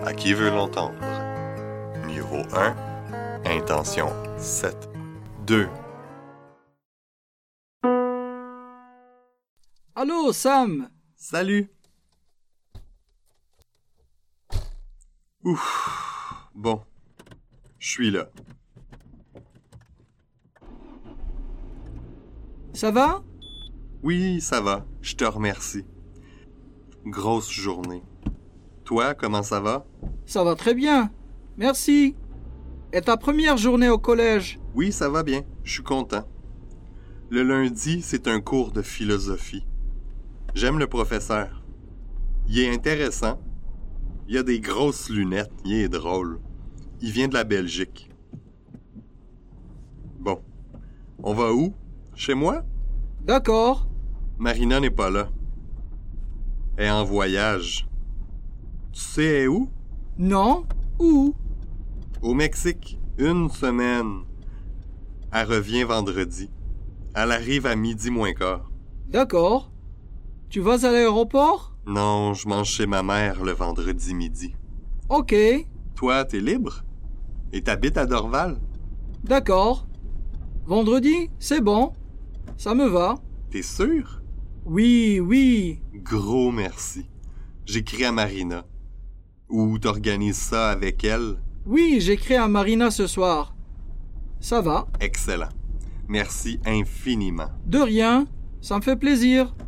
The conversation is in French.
À qui veut l'entendre? Niveau 1, intention 7, 2. Allô, Sam? Salut! Ouf, bon, je suis là. Ça va? Oui, ça va, je te remercie. Grosse journée. Toi, comment ça va? Ça va très bien. Merci. Et ta première journée au collège? Oui, ça va bien, je suis content. Le lundi, c'est un cours de philosophie. J'aime le professeur. Il est intéressant. Il a des grosses lunettes, il est drôle. Il vient de la Belgique. Bon, on va où? Chez moi? D'accord. Marina n'est pas là. Elle est en voyage. Tu sais elle est où? Non? Où? Au Mexique. 1 semaine. Elle revient vendredi. Elle arrive à 12:15. D'accord. Tu vas à l'aéroport? Non, je mange chez ma mère le vendredi midi. Ok. Toi, t'es libre? Et t'habites à Dorval? D'accord. Vendredi, c'est bon. Ça me va. T'es sûr? Oui, oui. Gros merci. J'écris à Marina. Ou t'organises ça avec elle? Oui, j'écris à Marina ce soir. Ça va. Excellent. Merci infiniment. De rien. Ça me fait plaisir.